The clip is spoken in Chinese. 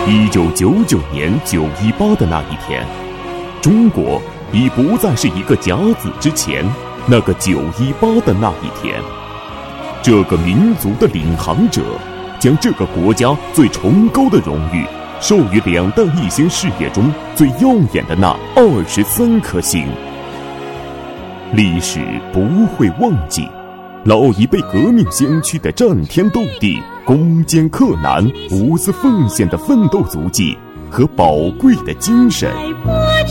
1999年918的那一天，中国已不再是一个甲子之前那个918的那一天。这个民族的领航者将这个国家最崇高的荣誉授予2弹一星事业中最耀眼的那23颗星。历史不会忘记老一辈革命先驱的战天斗地、攻坚克难、无私奉献的奋斗足迹和宝贵的精神。